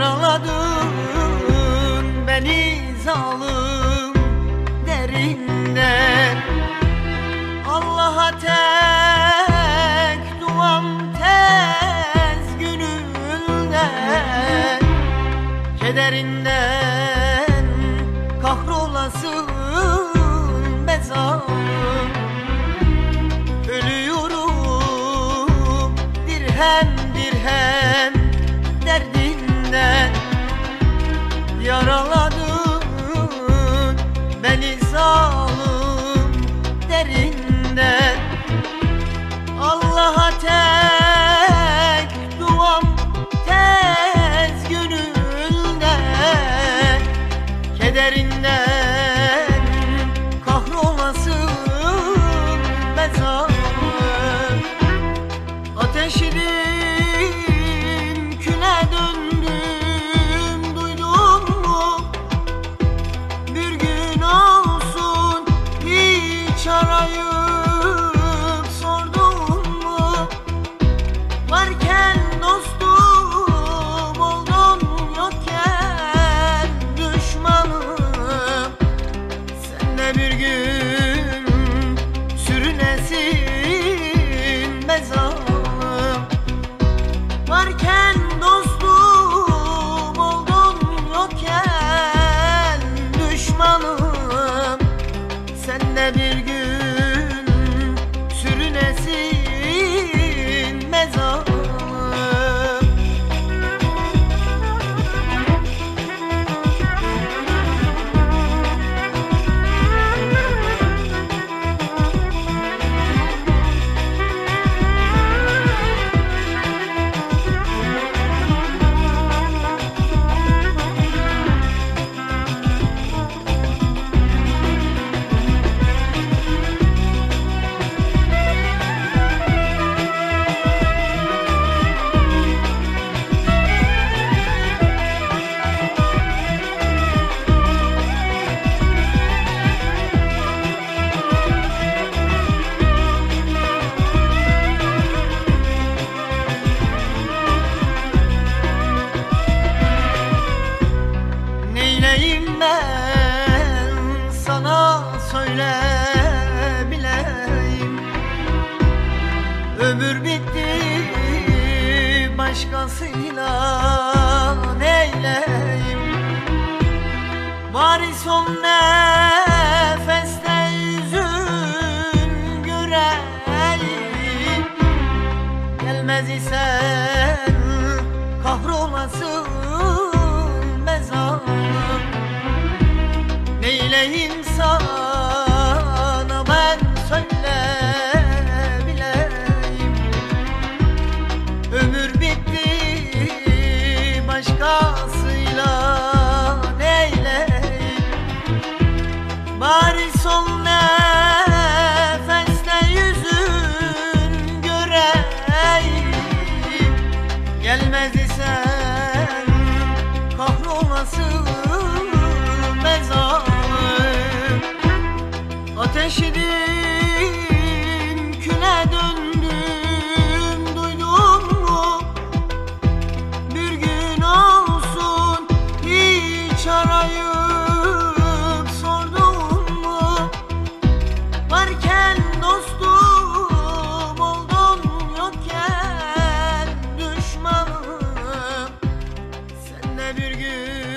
Yaraladın beni zalim derinden. Allah'a tek duam tez gününden. Kederinden kahrolasın be zalim. Ölüyorum dirhem dirhem derdinden. Yaraladın beni zalim derinden. Allah'a tek duam tez gününden. Kederinden kahrolasın be zalim. Ateşidim küle döndüm, duydun mu? Bir gün olsun hiç arayıp sordun mu? Varken dostum oldun, yokken düşmanım. Sen de bir gün sürünesin be zalim. Varken dostum oldun, yokken düşmanım. Sen de bir gün sürünesin be zalim. Neyleyim ben sana söyle bileyim. Ömür bitti başkasıyla neyleyim. Bari son nefeste yüzün göreyim. Gelmez isen kahrolasın be zalim. Neyleyim sana ben söyle bileyim. Ömür bitti başkasıyla neyleyim. Bari son nefeste yüzün göreyim. Gelmez isen kahrolasın be zalim. Ateşidim küle döndüm, duydun mu? Bir gün olsun hiç arayıp sordun mu? Varken dostum oldun, yokken düşmanım. Sen de bir gün